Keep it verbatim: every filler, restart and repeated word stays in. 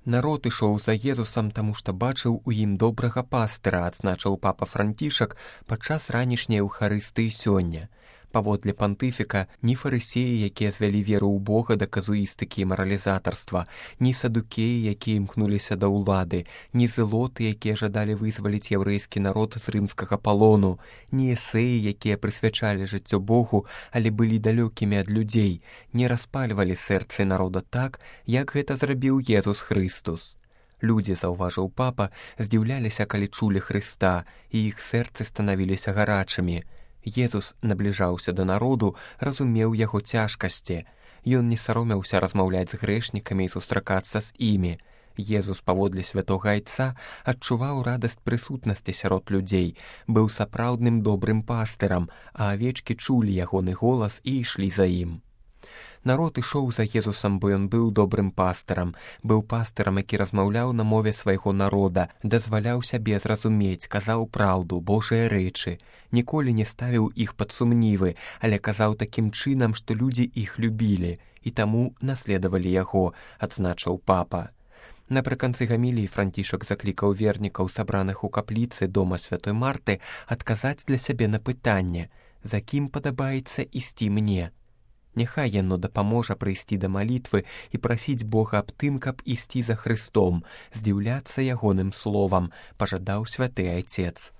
Народ ішоў за Езусам, таму што бачыў у ім добрага пастыра, адзначыў папа Францішак падчас ранішняй Еўхарыстыі сёння. Паводле пантыфіка, ні фарысеі, якія звялі веру ў Бога да казуістыкі і маралізатарства, ні садукеі, якія імкнуліся да ўлады, ні зылоты, якія жадалі вызваліць яўрэйскі народ з рымскага палону, ні эсеі, якія прысвячалі жыццё Богу, але былі далёкімі ад людзей, не распальвалі сэрцы народа так, як гэта зрабіў Езус Хрыстус. Людзі, заўважыў папа, здзіўляліся, калі чулі Хрыста, і іх сэрцы станавіліся гарачымі. Езус набліжаўся да народу, разумеў яго цяжкасці. Ён не саромеўся размаўляць з грэшнікамі і сустракацца з імі. Езус паводле святога айца адчуваў радасць прысутнасці сярод людзей, быў сапраўдным добрым пастырам, а авечкі чулі ягоны голас і ішлі за ім. Народ ішоў за Езусам, бо ён быў добрым пастырам, быў пастырам, які размаўляў на мове свайго народа, дазваляў сябе зразумець, казаў праўду, Божыя рэчы, ніколі не ставіў іх пад сумнівы, але казаў такім чынам, што людзі іх любілі, і таму наследавалі яго, адзначыў папа. Напрыканцы гаміліі Францішак заклікаў вернікаў, сабраных у капліцы дома святой Марты, адказаць для сябе на пытанне, за кім падабаецца ісці мне. Няхай яно дапаможа прыйсці да малітвы і прасіць Бога аб тым, каб ісці за Хрыстом, здзіўляцца ягоным словам, пажадаў святы айцец.